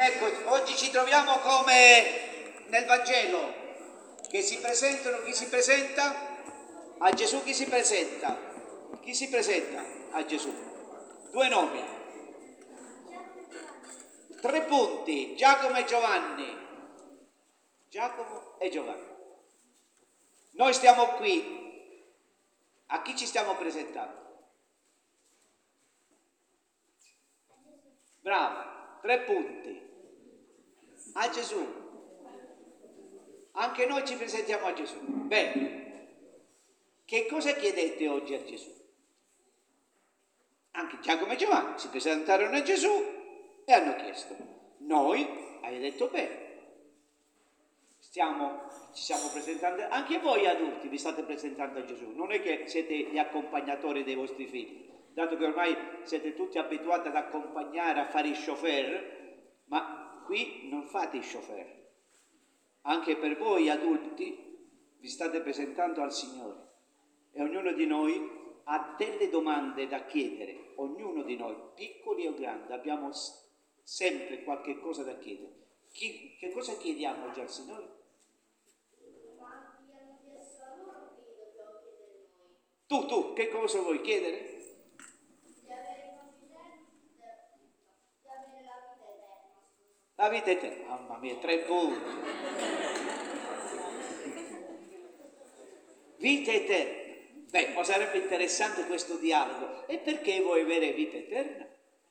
Ecco, oggi ci troviamo come nel Vangelo, che si presentano, chi si presenta? A Gesù chi si presenta? Chi si presenta a Gesù? Due nomi, tre punti, Giacomo e Giovanni. Giacomo e Giovanni. Noi stiamo qui, a chi ci stiamo presentando? Bravo, tre punti. A Gesù. Anche noi ci presentiamo a Gesù. Bene, che cosa chiedete oggi a Gesù? Anche Giacomo e Giovanni si presentarono a Gesù e hanno chiesto. Noi, hai detto bene, ci stiamo presentando, anche voi adulti vi state presentando a Gesù. Non è che siete gli accompagnatori dei vostri figli, dato che ormai siete tutti abituati ad accompagnare, a fare i chauffeur, ma qui non fate i chauffeur. Anche per voi adulti vi state presentando al Signore e ognuno di noi ha delle domande da chiedere. Ognuno di noi, piccoli o grandi, abbiamo sempre qualche cosa da chiedere. Che cosa chiediamo oggi al Signore? Tu, che cosa vuoi chiedere? La vita eterna. Mamma mia, 3 punti. Vita eterna. Beh, ma sarebbe interessante questo dialogo. E perché vuoi avere vita eterna?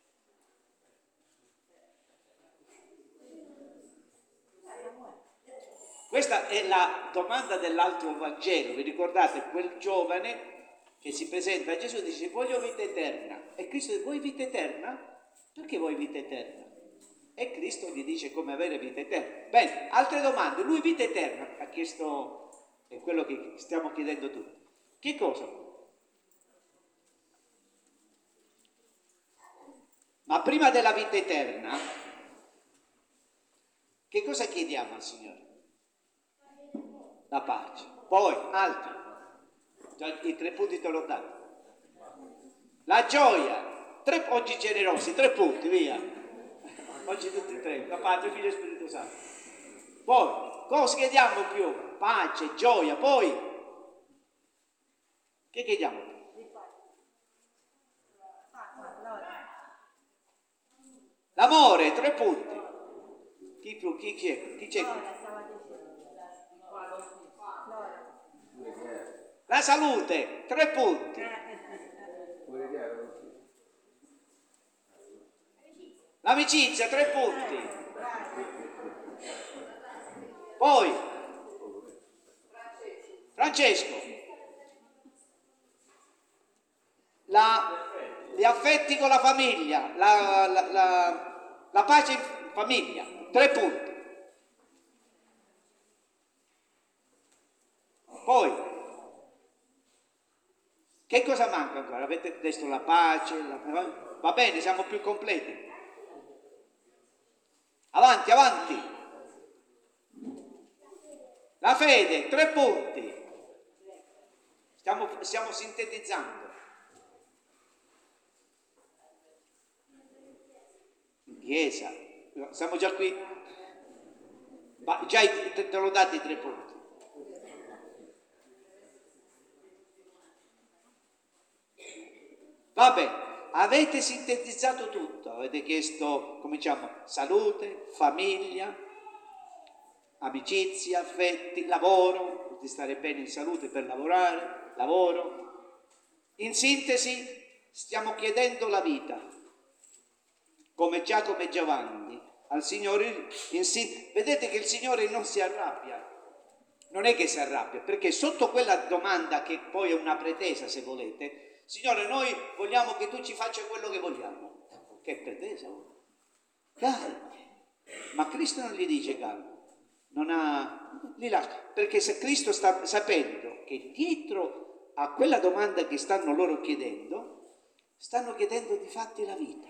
Questa è la domanda dell'altro Vangelo. Vi ricordate quel giovane che si presenta a Gesù e dice voglio vita eterna. E Cristo dice vuoi vita eterna? Perché vuoi vita eterna? E Cristo gli dice come avere vita eterna. Bene, altre domande. Lui vita eterna ha chiesto, è quello che stiamo chiedendo tutti. Che cosa? Ma prima della vita eterna, che cosa chiediamo al Signore? La pace. Poi, altri. Già i 3 punti te l'ho dato. La gioia. Oggi generosi, 3 punti, via. Oggi tutti e 3. La pace, Figlio e Spirito Santo. Poi, cosa chiediamo più? Pace, gioia. Poi, che chiediamo? L'amore, 3 punti. Chi c'è? Chi c'è qui? La salute, 3 punti. L'amicizia, 3 punti. Poi, Francesco, gli affetti con la famiglia, la pace in famiglia, 3 punti. Poi, che cosa manca ancora? Avete detto la pace, va bene, siamo più completi. Avanti, avanti. La fede, 3 punti. Stiamo sintetizzando. In chiesa. Siamo già qui. Ma già te l'ho dati i 3 punti. Vabbè, avete sintetizzato tutto. Avete chiesto, cominciamo, salute, famiglia, amicizia, affetti, lavoro, di stare bene in salute per lavorare, lavoro. In sintesi, stiamo chiedendo la vita, come Giacomo e Giovanni, al Signore. Vedete che il Signore non si arrabbia, non è che si arrabbia, perché sotto quella domanda, che poi è una pretesa se volete, Signore, noi vogliamo che tu ci faccia quello che vogliamo. Che pretesa? Calma. Ma Cristo non gli dice calma. Li lascia, perché se Cristo sta sapendo che dietro a quella domanda che stanno loro chiedendo, stanno chiedendo di fatti la vita.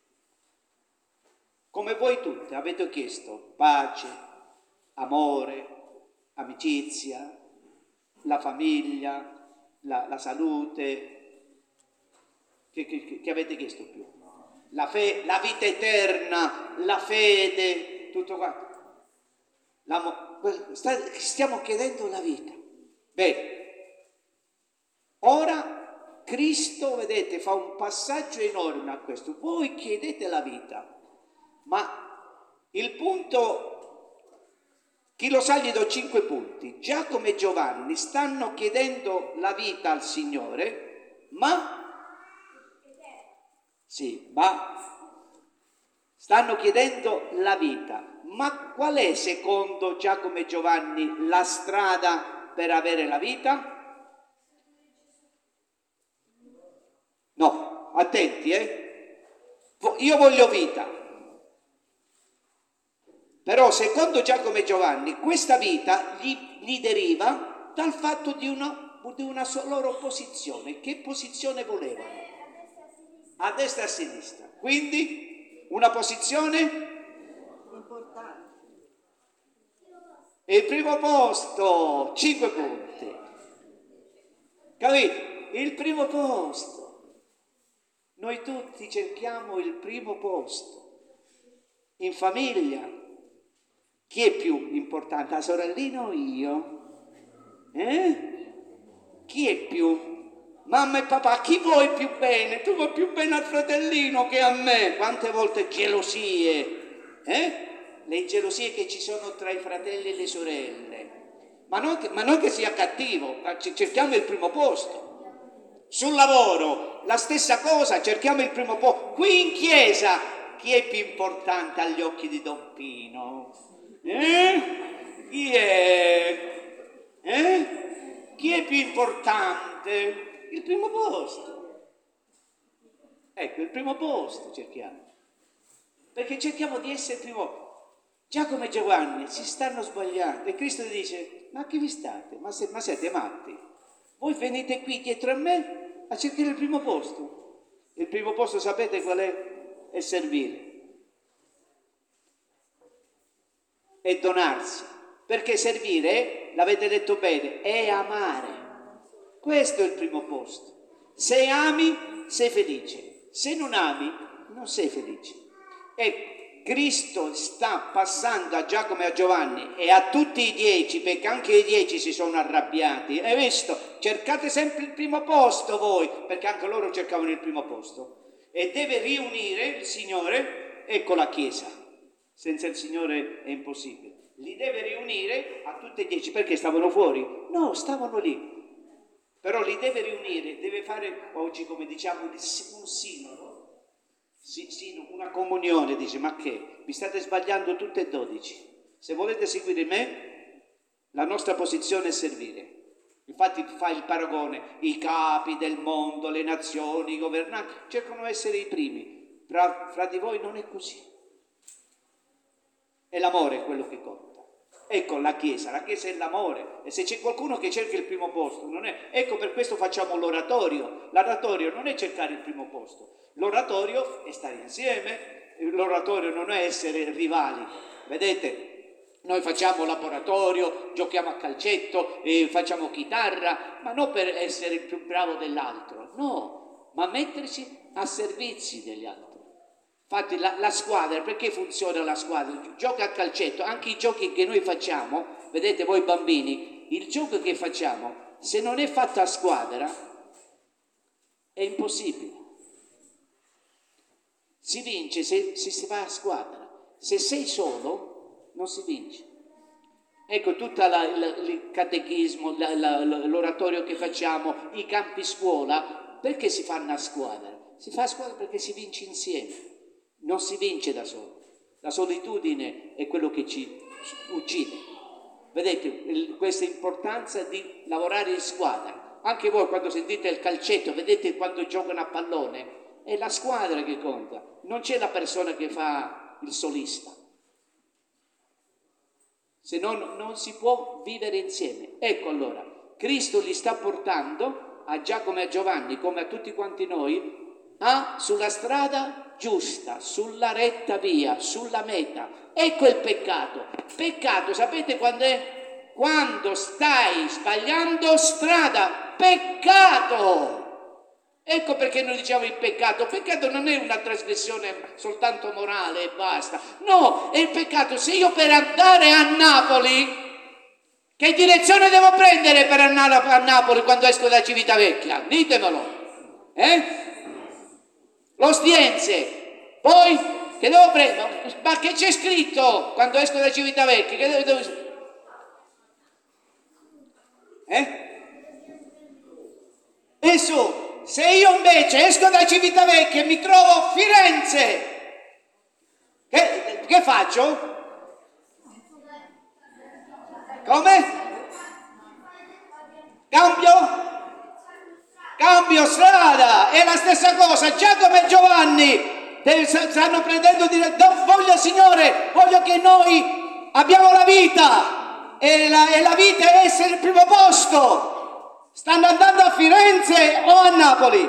Come voi tutti avete chiesto pace, amore, amicizia, la famiglia, la salute, che avete chiesto più? la vita eterna, la fede, tutto quanto. Stiamo chiedendo la vita. Bene, ora Cristo, vedete, fa un passaggio enorme a questo. Voi chiedete la vita, ma il punto, chi lo sa gli do 5 punti. Giacomo e Giovanni stanno chiedendo la vita al Signore, ma stanno chiedendo la vita. Ma qual è, secondo Giacomo e Giovanni, la strada per avere la vita? No, attenti, io voglio vita. Però, secondo Giacomo e Giovanni, questa vita gli deriva dal fatto di una loro posizione. Che posizione volevano? A destra e a sinistra. Quindi, una posizione importante. Il primo posto, 5 punti. Capito? Il primo posto. Noi tutti cerchiamo il primo posto. In famiglia, chi è più importante? La sorellina o io? Chi è più? Mamma e papà, chi vuoi più bene? Tu vuoi più bene al fratellino che a me? Quante volte gelosie? Le gelosie che ci sono tra i fratelli e le sorelle. Ma non che sia cattivo, cerchiamo il primo posto. Sul lavoro, la stessa cosa, cerchiamo il primo posto. Qui in chiesa, chi è più importante agli occhi di Don Pino? Chi è? Chi è più importante? Il primo posto. Ecco, il primo posto cerchiamo. Perché cerchiamo di essere il primo. Giacomo e Giovanni si stanno sbagliando e Cristo dice: ma chi vi state? Ma siete matti? Voi venite qui dietro a me a cercare il primo posto. Il primo posto sapete qual è? È servire. È donarsi. Perché servire, l'avete detto bene, è amare. Questo è il primo posto. Se ami, sei felice. Se non ami, non sei felice. Ecco, Cristo sta passando a Giacomo e a Giovanni e a tutti i 10, perché anche i 10 si sono arrabbiati. Hai visto? Cercate sempre il primo posto voi, perché anche loro cercavano il primo posto. E deve riunire il Signore, ecco la Chiesa. Senza il Signore è impossibile. Li deve riunire a tutti e 10, perché stavano fuori? No, stavano lì. Però li deve riunire, deve fare oggi, come diciamo, un sinodo. Una comunione. Dice: ma che? Vi state sbagliando tutte e 12. Se volete seguire me, la nostra posizione è servire. Infatti fa il paragone: i capi del mondo, le nazioni, i governanti cercano di essere i primi. Fra di voi non è così. È l'amore quello che conta. Ecco la Chiesa è l'amore, e se c'è qualcuno che cerca il primo posto, non è. Ecco, per questo facciamo l'oratorio. L'oratorio non è cercare il primo posto, l'oratorio è stare insieme, l'oratorio non è essere rivali. Vedete, noi facciamo laboratorio, giochiamo a calcetto, facciamo chitarra, ma non per essere il più bravo dell'altro, no, ma metterci a servizio degli altri. Infatti la squadra, perché funziona la squadra? Gioca a calcetto, anche i giochi che noi facciamo, vedete voi bambini, il gioco che facciamo, se non è fatto a squadra, è impossibile. Si vince se si fa a squadra, se sei solo non si vince. Ecco, tutto il catechismo, l'oratorio che facciamo, i campi scuola, perché si fanno a squadra? Si fa a squadra perché si vince insieme. Non si vince da solo. La solitudine è quello che ci uccide. Vedete questa importanza di lavorare in squadra. Anche voi quando sentite il calcetto, vedete quando giocano a pallone, è la squadra che conta, non c'è la persona che fa il solista. Se no non si può vivere insieme. Ecco allora, Cristo li sta portando a Giacomo e a Giovanni, come a tutti quanti noi, sulla strada giusta, sulla retta via, sulla meta. Ecco il peccato. Peccato, sapete quando è? Quando stai sbagliando strada. Peccato! Ecco perché noi diciamo il peccato. Il peccato non è una trasgressione soltanto morale e basta. No, è il peccato. Se io per andare a Napoli, che direzione devo prendere per andare a Napoli quando esco da Civitavecchia? Ditemelo. L'Ostiense. Poi, che devo prendere? Ma che c'è scritto quando esco da Civitavecchia? Che devo... E su. Se io invece esco da Civitavecchia e mi trovo a Firenze, che faccio? Come? Cambio strada, è la stessa cosa. Giacomo e Giovanni stanno prendendo voglio, Signore, voglio che noi abbiamo la vita e la vita è essere il primo posto. Stanno andando a Firenze o a Napoli?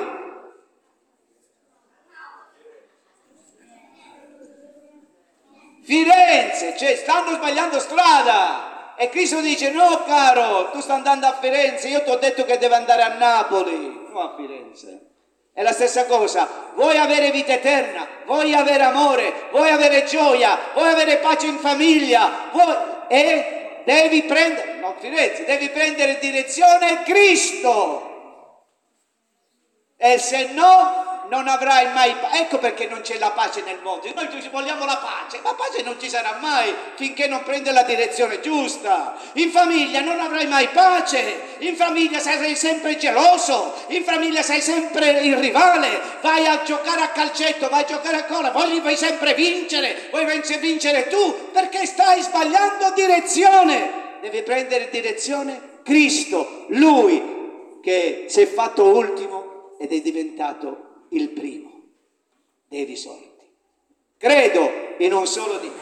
Firenze, cioè stanno sbagliando strada. E Cristo dice: no caro, tu stai andando a Firenze, io ti ho detto che devi andare a Napoli, non a Firenze. È la stessa cosa. Vuoi avere vita eterna, vuoi avere amore, vuoi avere gioia, vuoi avere pace in famiglia, devi prendere, non Firenze, devi prendere direzione Cristo. E se no non avrai mai pace. Ecco perché non c'è la pace nel mondo. Noi vogliamo la pace non ci sarà mai finché non prende la direzione giusta. In famiglia non avrai mai pace, in famiglia sarai sempre geloso, in famiglia sei sempre il rivale, vai a giocare a calcetto, vai a giocare a cola, vuoi sempre vincere, vuoi vincere tu, perché stai sbagliando direzione. Devi prendere direzione Cristo, Lui che si è fatto ultimo ed è diventato il primo dei risorti. Credo in un solo Dio.